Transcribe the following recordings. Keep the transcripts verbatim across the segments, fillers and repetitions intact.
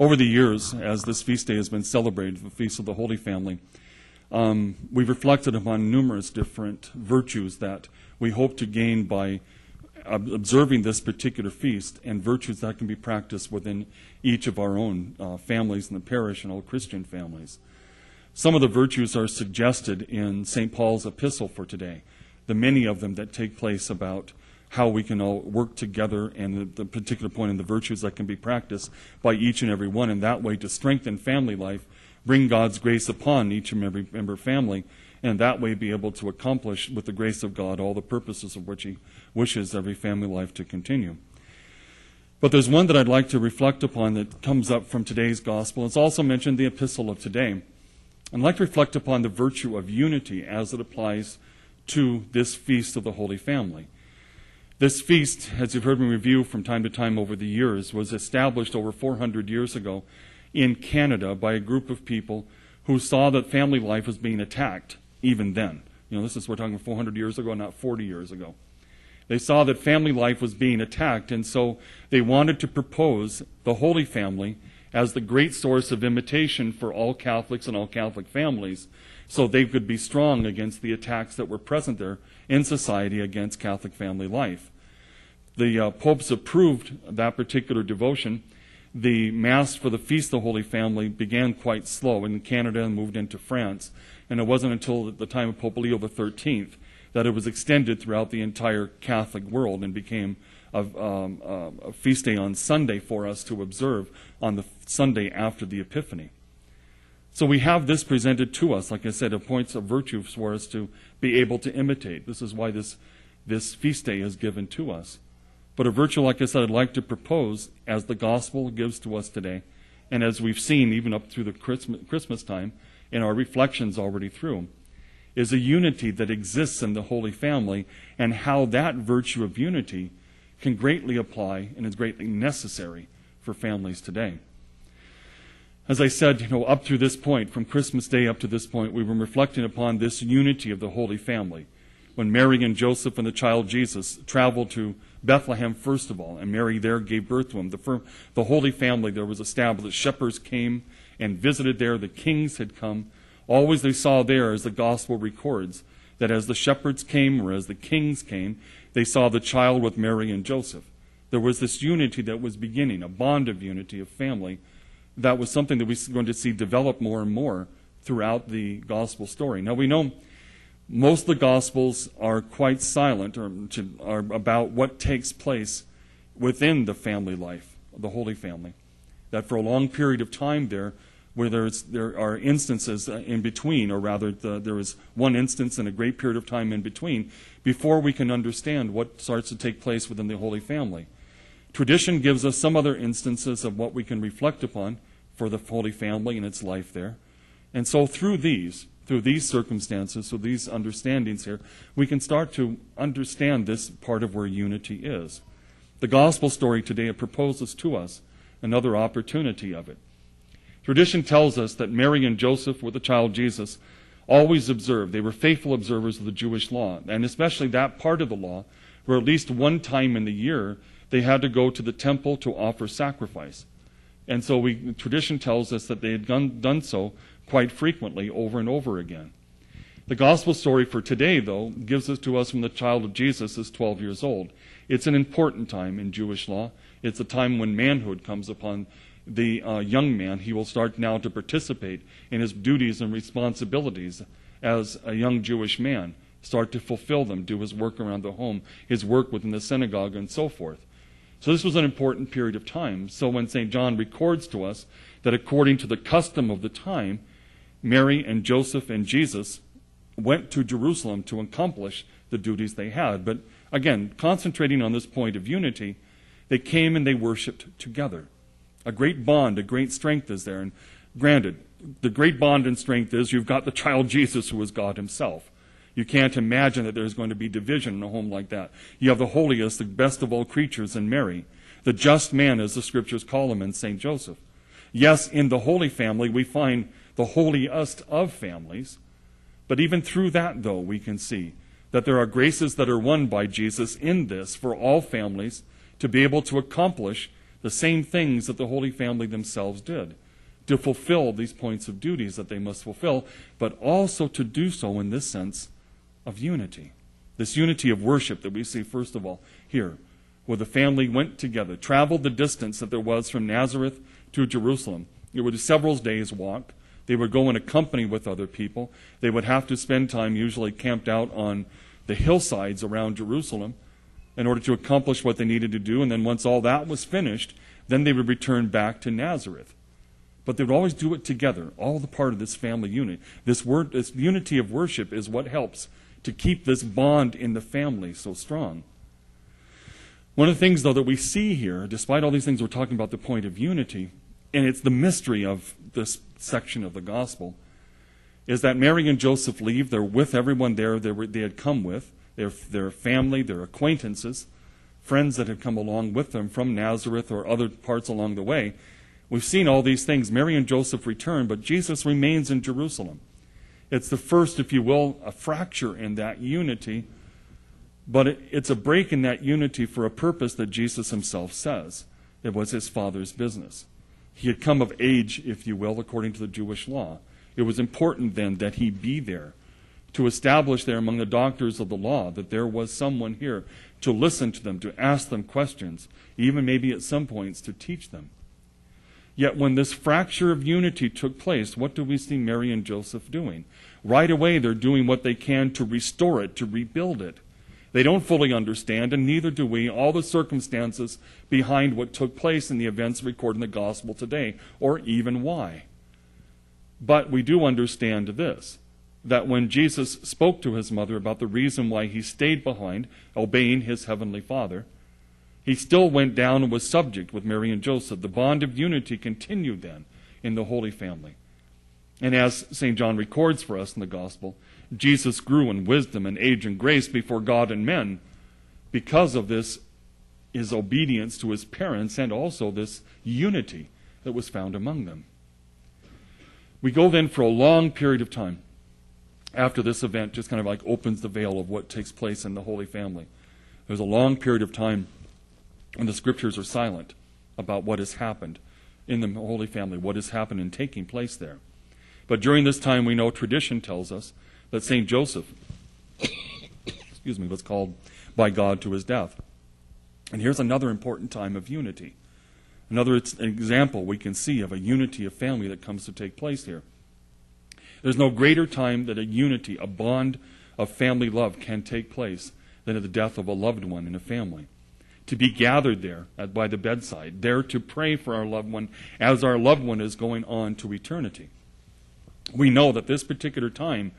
Over the years, as this feast day has been celebrated, the Feast of the Holy Family, um, we've reflected upon numerous different virtues that we hope to gain by observing this particular feast, and virtues that can be practiced within each of our own uh, families in the parish and all Christian families. Some of the virtues are suggested in Saint Paul's epistle for today, the many of them that take place about how we can all work together, and the, the particular point in the virtues that can be practiced by each and every one, and that way to strengthen family life, bring God's grace upon each and every member family, and that way be able to accomplish with the grace of God all the purposes of which He wishes every family life to continue. But there's one that I'd like to reflect upon that comes up from today's gospel. It's also mentioned in the epistle of today. I'd like to reflect upon the virtue of unity as it applies to this feast of the Holy Family. This feast, as you've heard me review from time to time over the years, was established over four hundred years ago in Canada by a group of people who saw that family life was being attacked even then. You know, this is, we're talking four hundred years ago, not forty years ago. They saw that family life was being attacked, and so they wanted to propose the Holy Family as the great source of imitation for all Catholics and all Catholic families, so they could be strong against the attacks that were present there in society against Catholic family life. The uh, popes approved that particular devotion. The Mass for the Feast of the Holy Family began quite slow in Canada and moved into France, and it wasn't until the time of Pope Leo the thirteenth that it was extended throughout the entire Catholic world and became a, um, a feast day on Sunday for us to observe on the Sunday after the Epiphany. So we have this presented to us, like I said, of points of virtue for us to be able to imitate. This is why this, this feast day is given to us. But a virtue, like I said, I'd like to propose as the gospel gives to us today, and as we've seen even up through the Christmas, Christmas time in our reflections already through, is a unity that exists in the Holy Family, and how that virtue of unity can greatly apply and is greatly necessary for families today. As I said, you know, up to this point, from Christmas Day up to this point, we were reflecting upon this unity of the Holy Family. When Mary and Joseph and the child Jesus traveled to Bethlehem first of all, and Mary there gave birth to him, the, fir- the Holy Family there was established. The shepherds came and visited there. The kings had come. Always they saw there, as the gospel records, that as the shepherds came or as the kings came, they saw the child with Mary and Joseph. There was this unity that was beginning, a bond of unity of family. That was something that we're going to see develop more and more throughout the gospel story. Now we know most of the Gospels are quite silent or are about what takes place within the family life, the Holy Family. That for a long period of time there, where there's, there are instances in between, or rather the, there is one instance and a great period of time in between, before we can understand what starts to take place within the Holy Family. Tradition gives us some other instances of what we can reflect upon for the Holy Family and its life there. And so through these, through these circumstances, so these understandings here, we can start to understand this part of where unity is. The gospel story today, it proposes to us another opportunity of it. Tradition tells us that Mary and Joseph with the child Jesus always observed. They were faithful observers of the Jewish law, and especially that part of the law where at least one time in the year they had to go to the temple to offer sacrifice. And so we, tradition tells us that they had done, done so quite frequently over and over again. The gospel story for today, though, gives it to us when the child of Jesus is twelve years old. It's an important time in Jewish law. It's a time when manhood comes upon the uh, young man. He will start now to participate in his duties and responsibilities as a young Jewish man, start to fulfill them, do his work around the home, his work within the synagogue, and so forth. So this was an important period of time. So when Saint John records to us that according to the custom of the time, Mary and Joseph and Jesus went to Jerusalem to accomplish the duties they had. But again, concentrating on this point of unity, they came and they worshipped together. A great bond, a great strength is there. And granted, the great bond and strength is you've got the child Jesus who is God himself. You can't imagine that there's going to be division in a home like that. You have the holiest, the best of all creatures in Mary, the just man, as the scriptures call him, in Saint Joseph. Yes, in the Holy Family we find the holiest of families, but even through that, though, we can see that there are graces that are won by Jesus in this for all families to be able to accomplish the same things that the Holy Family themselves did, to fulfill these points of duties that they must fulfill, but also to do so in this sense of unity. This unity of worship that we see, first of all, here, where the family went together, traveled the distance that there was from Nazareth to Jerusalem. It was several days' walk. They would go in a company with other people. They would have to spend time usually camped out on the hillsides around Jerusalem in order to accomplish what they needed to do. And then once all that was finished, then they would return back to Nazareth. But they would always do it together, all the part of this family unit. This, word, this unity of worship is what helps to keep this bond in the family so strong. One of the things, though, that we see here, despite all these things we're talking about the point of unity, and it's the mystery of this section of the gospel, is that Mary and Joseph leave. They're with everyone there they, were, they had come with, their, their family, their acquaintances, friends that had come along with them from Nazareth or other parts along the way. We've seen all these things. Mary and Joseph return, but Jesus remains in Jerusalem. It's the first, if you will, a fracture in that unity, but it, it's a break in that unity for a purpose that Jesus himself says. It was his Father's business. He had come of age, if you will, according to the Jewish law. It was important then that he be there, to establish there among the doctors of the law that there was someone here to listen to them, to ask them questions, even maybe at some points to teach them. Yet when this fracture of unity took place, what do we see Mary and Joseph doing? Right away, they're doing what they can to restore it, to rebuild it. They don't fully understand, and neither do we, all the circumstances behind what took place in the events recorded in the gospel today, or even why. But we do understand this, that when Jesus spoke to his mother about the reason why he stayed behind, obeying his heavenly Father, he still went down and was subject with Mary and Joseph. The bond of unity continued then in the Holy Family. And as Saint John records for us in the Gospel, Jesus grew in wisdom and age and grace before God and men because of this, his obedience to his parents, and also this unity that was found among them. We go then for a long period of time after this event just kind of like opens the veil of what takes place in the Holy Family. There's a long period of time when the Scriptures are silent about what has happened in the Holy Family, what has happened and taking place there. But during this time, we know tradition tells us that Saint Joseph, excuse me, was called by God to his death. And here's another important time of unity. Another example we can see of a unity of family that comes to take place here. There's no greater time that a unity, a bond of family love can take place than at the death of a loved one in a family. To be gathered there at, by the bedside, there to pray for our loved one as our loved one is going on to eternity. We know that this particular time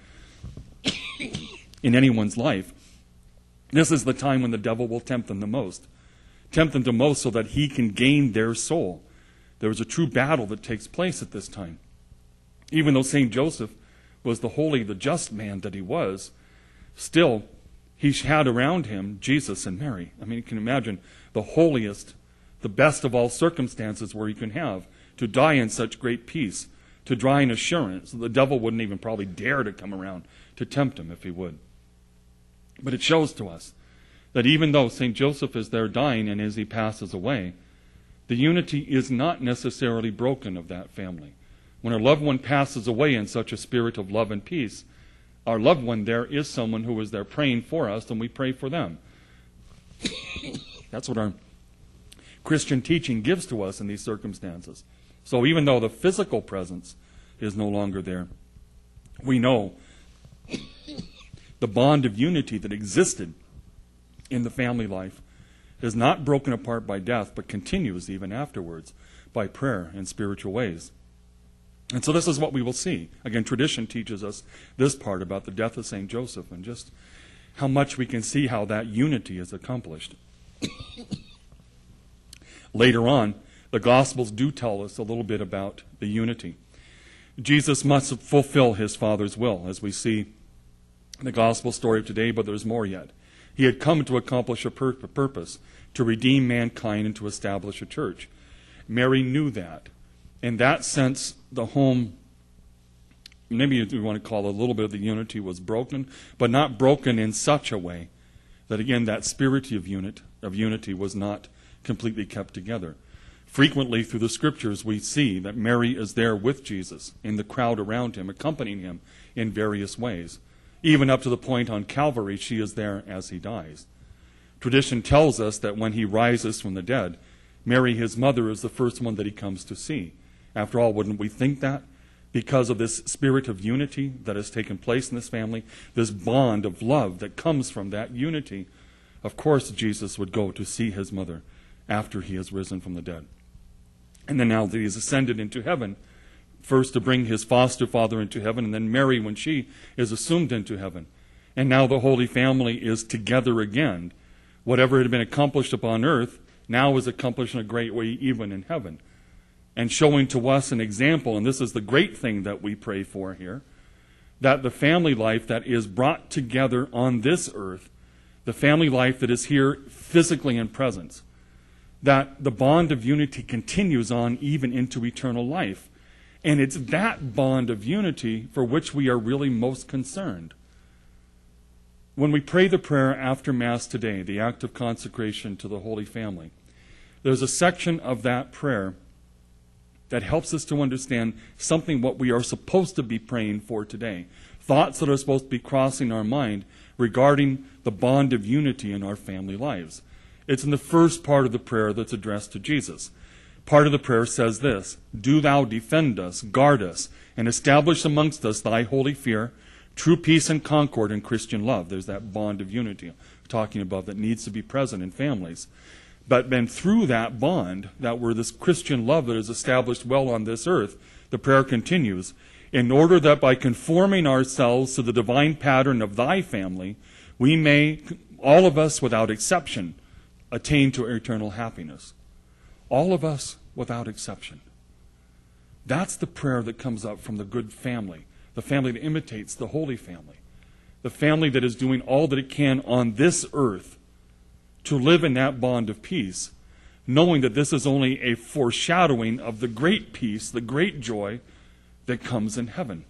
in anyone's life, this is the time when the devil will tempt them the most. Tempt them the most so that he can gain their soul. There is a true battle that takes place at this time. Even though Saint Joseph was the holy, the just man that he was, still he had around him Jesus and Mary. I mean, you can imagine the holiest, the best of all circumstances where you can have, to die in such great peace, to die in assurance. The devil wouldn't even probably dare to come around to tempt him if he would. But it shows to us that even though Saint Joseph is there dying and as he passes away, the unity is not necessarily broken of that family. When a loved one passes away in such a spirit of love and peace, our loved one there is someone who is there praying for us, and we pray for them. That's what our Christian teaching gives to us in these circumstances. So even though the physical presence is no longer there, we know the bond of unity that existed in the family life is not broken apart by death, but continues even afterwards by prayer and spiritual ways. And so this is what we will see. Again, tradition teaches us this part about the death of Saint Joseph and just how much we can see how that unity is accomplished. Later on, the Gospels do tell us a little bit about the unity. Jesus must fulfill his Father's will, as we see in the Gospel story of today, but there's more yet. He had come to accomplish a pur- purpose, to redeem mankind and to establish a church. Mary knew that. In that sense, the home, maybe you want to call it a little bit of the unity, was broken, but not broken in such a way that, again, that spirit of, unit, of unity was not completely kept together. Frequently through the scriptures we see that Mary is there with Jesus in the crowd around him, accompanying him in various ways. Even up to the point on Calvary, she is there as he dies. Tradition tells us that when he rises from the dead, Mary, his mother, is the first one that he comes to see. After all, wouldn't we think that? Because of this spirit of unity that has taken place in this family, this bond of love that comes from that unity, of course Jesus would go to see his mother after he has risen from the dead. And then now that he has ascended into heaven, first to bring his foster father into heaven, and then Mary when she is assumed into heaven. And now the Holy Family is together again. Whatever had been accomplished upon earth now is accomplished in a great way even in heaven. And showing to us an example, and this is the great thing that we pray for here, that the family life that is brought together on this earth, the family life that is here physically in presence, that the bond of unity continues on even into eternal life. And it's that bond of unity for which we are really most concerned. When we pray the prayer after Mass today, the act of consecration to the Holy Family, there's a section of that prayer that helps us to understand something what we are supposed to be praying for today. Thoughts that are supposed to be crossing our mind regarding the bond of unity in our family lives. It's in the first part of the prayer that's addressed to Jesus. Part of the prayer says this: "Do thou defend us, guard us, and establish amongst us thy holy fear, true peace and concord and Christian love." There's that bond of unity I'm talking about that needs to be present in families. But then through that bond, that where this Christian love that is established well on this earth, the prayer continues, "In order that by conforming ourselves to the divine pattern of thy family, we may, all of us without exception, attain to eternal happiness." All of us without exception. That's the prayer that comes up from the good family, the family that imitates the Holy Family, the family that is doing all that it can on this earth to live in that bond of peace, knowing that this is only a foreshadowing of the great peace, the great joy that comes in heaven.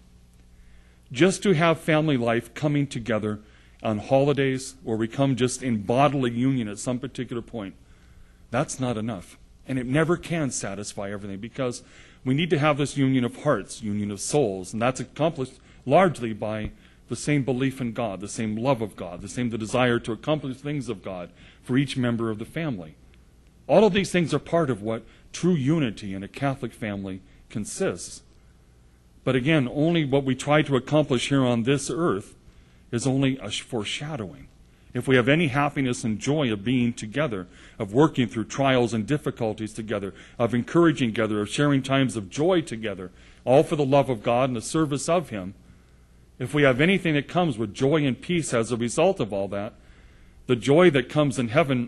Just to have family life coming together on holidays where we come just in bodily union at some particular point, that's not enough. And it never can satisfy everything, because we need to have this union of hearts, union of souls, and that's accomplished largely by the same belief in God, the same love of God, the same the desire to accomplish things of God for each member of the family. All of these things are part of what true unity in a Catholic family consists. But again, only what we try to accomplish here on this earth is only a foreshadowing. If we have any happiness and joy of being together, of working through trials and difficulties together, of encouraging together, of sharing times of joy together, all for the love of God and the service of Him, if we have anything that comes with joy and peace as a result of all that, the joy that comes in heaven,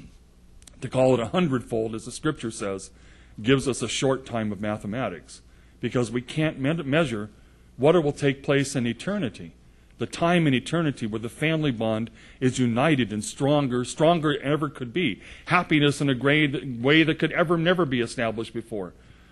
to call it a hundredfold, as the Scripture says, gives us a short time of mathematics, because we can't me- measure what will take place in eternity. The time in eternity where the family bond is united and stronger, stronger than ever could be. Happiness in a great way that could ever never be established before.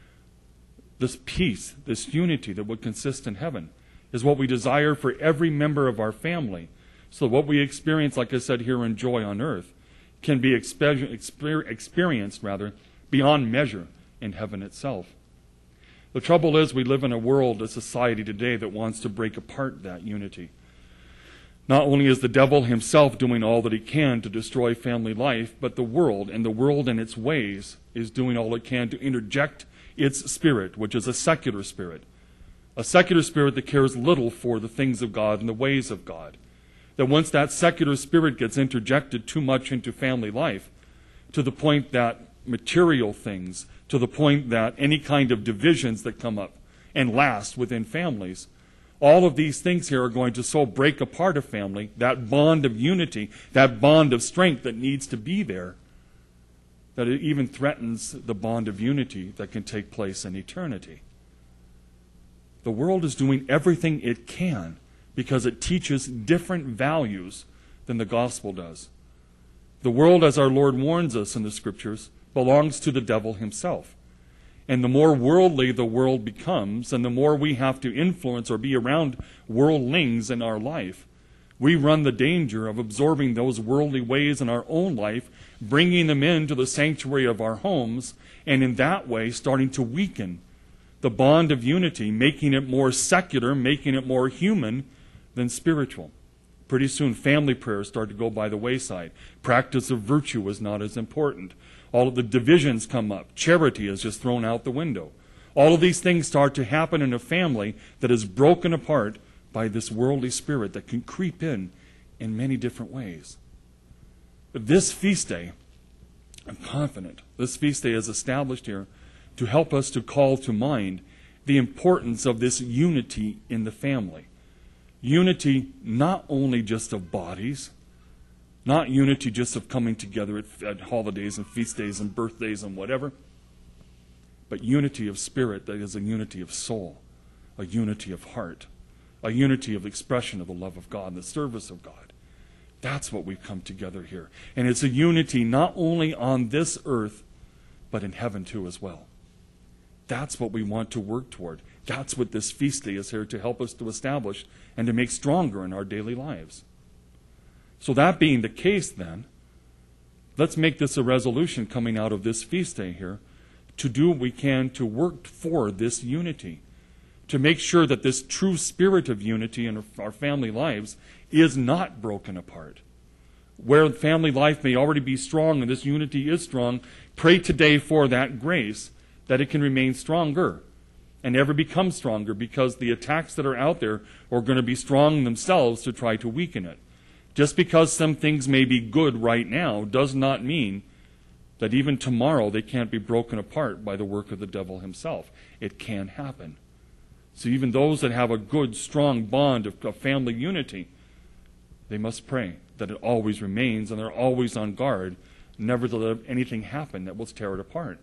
This peace, this unity that would consist in heaven is what we desire for every member of our family. So what we experience, like I said, here in joy on earth, can be exper- exper- experienced rather beyond measure in heaven itself. The trouble is we live in a world, a society today that wants to break apart that unity. Not only is the devil himself doing all that he can to destroy family life, but the world, and the world in its ways, is doing all it can to interject its spirit, which is a secular spirit. A secular spirit that cares little for the things of God and the ways of God. That once that secular spirit gets interjected too much into family life, to the point that material things, to the point that any kind of divisions that come up and last within families, all of these things here are going to so break apart a family, that bond of unity, that bond of strength that needs to be there, that it even threatens the bond of unity that can take place in eternity. The world is doing everything it can because it teaches different values than the gospel does. The world, as our Lord warns us in the Scriptures, belongs to the devil himself. And the more worldly the world becomes, and the more we have to influence or be around worldlings in our life, we run the danger of absorbing those worldly ways in our own life, bringing them into the sanctuary of our homes, and in that way starting to weaken the bond of unity, making it more secular, making it more human than spiritual. Pretty soon family prayers start to go by the wayside. Practice of virtue is not as important. All of the divisions come up. Charity is just thrown out the window. All of these things start to happen in a family that is broken apart by this worldly spirit that can creep in in many different ways. But this feast day, I'm confident, this feast day is established here to help us to call to mind the importance of this unity in the family. Unity not only just of bodies, not unity just of coming together at, at holidays and feast days and birthdays and whatever, but unity of spirit that is a unity of soul, a unity of heart, a unity of expression of the love of God and the service of God. That's what we've come together here. And it's a unity not only on this earth, but in heaven too as well. That's what we want to work toward. That's what this feast day is here to help us to establish and to make stronger in our daily lives. So that being the case then, let's make this a resolution coming out of this feast day here to do what we can to work for this unity, to make sure that this true spirit of unity in our family lives is not broken apart. Where family life may already be strong and this unity is strong, pray today for that grace that it can remain stronger and ever become stronger, because the attacks that are out there are going to be strong themselves to try to weaken it. Just because some things may be good right now does not mean that even tomorrow they can't be broken apart by the work of the devil himself. It can happen. So even those that have a good, strong bond of, of family unity, they must pray that it always remains and they're always on guard, never to let anything happen that will tear it apart.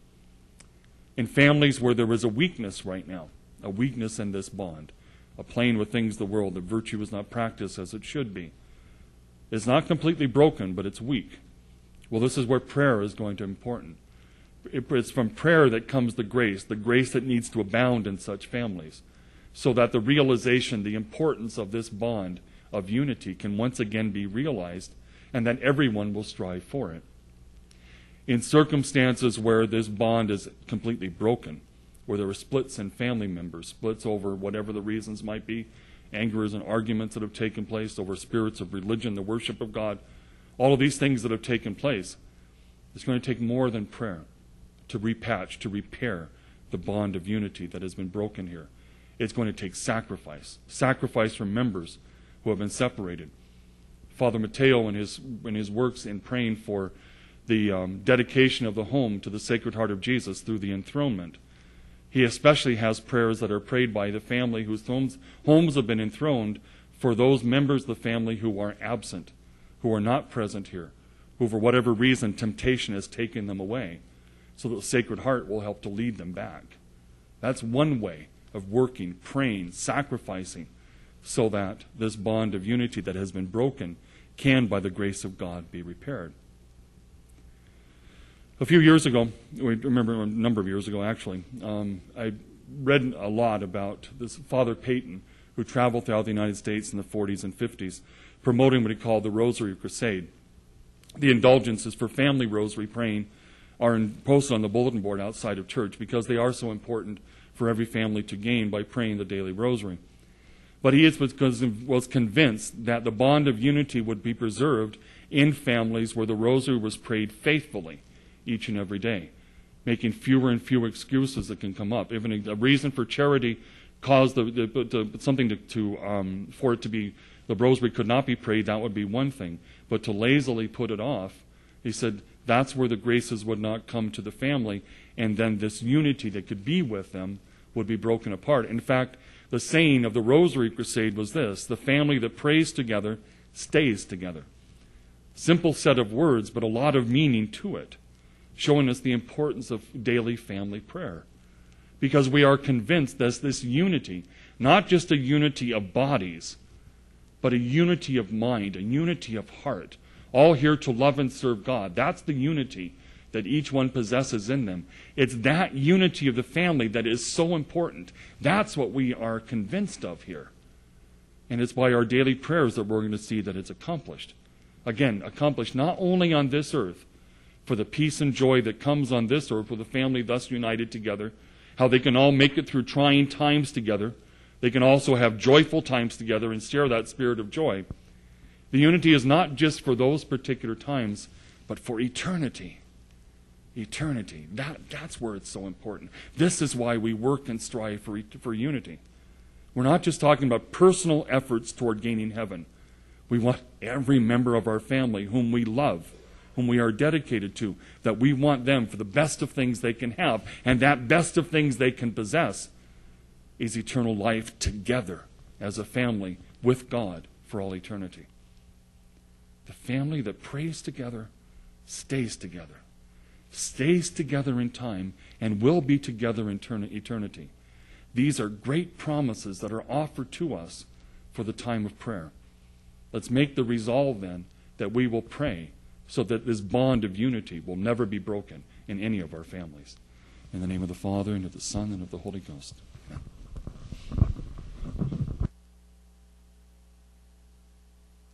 In families where there is a weakness right now, a weakness in this bond, a playing with things of the world, that virtue is not practiced as it should be, it's not completely broken, but it's weak. Well, this is where prayer is going to be important. It's from prayer that comes the grace, the grace that needs to abound in such families, so that the realization, the importance of this bond of unity can once again be realized, and that everyone will strive for it. In circumstances where this bond is completely broken, where there are splits in family members, splits over whatever the reasons might be, angers and arguments that have taken place over spirits of religion, the worship of God, all of these things that have taken place, it's going to take more than prayer to repatch, to repair the bond of unity that has been broken here. It's going to take sacrifice, sacrifice from members who have been separated. Father Mateo, in his, in his works in praying for the um, dedication of the home to the Sacred Heart of Jesus through the enthronement, he especially has prayers that are prayed by the family whose homes, homes have been enthroned, for those members of the family who are absent, who are not present here, who for whatever reason temptation has taken them away, so that the Sacred Heart will help to lead them back. That's one way of working, praying, sacrificing, so that this bond of unity that has been broken can, by the grace of God, be repaired. A few years ago, we remember a number of years ago actually, um, I read a lot about this Father Peyton, who traveled throughout the United States in the forties and fifties, promoting what he called the Rosary Crusade. The indulgences for family rosary praying are in, posted on the bulletin board outside of church, because they are so important for every family to gain by praying the daily rosary. But he is, was convinced that the bond of unity would be preserved in families where the rosary was prayed faithfully each and every day, making fewer and fewer excuses that can come up. Even a, a reason for charity caused the, the, the, something to, to um, for it to be, the rosary could not be prayed, that would be one thing. But to lazily put it off, he said that's where the graces would not come to the family, and then this unity that could be with them would be broken apart. In fact, the saying of the Rosary Crusade was this: the family that prays together stays together. Simple set of words, but a lot of meaning to it, showing us the importance of daily family prayer. Because we are convinced that this unity, not just a unity of bodies, but a unity of mind, a unity of heart, all here to love and serve God. That's the unity that each one possesses in them. It's that unity of the family that is so important. That's what we are convinced of here. And it's by our daily prayers that we're going to see that it's accomplished. Again, accomplished not only on this earth, for the peace and joy that comes on this earth with a family thus united together, how they can all make it through trying times together. They can also have joyful times together and share that spirit of joy. The unity is not just for those particular times, but for eternity. Eternity. That, that's where it's so important. This is why we work and strive for, for unity. We're not just talking about personal efforts toward gaining heaven. We want every member of our family whom we love, whom we are dedicated to, that we want them for the best of things they can have, and that best of things they can possess is eternal life together as a family with God for all eternity. The family that prays together stays together, stays together in time, and will be together in eternity. These are great promises that are offered to us for the time of prayer. Let's make the resolve then that we will pray so that this bond of unity will never be broken in any of our families. In the name of the Father, and of the Son, and of the Holy Ghost.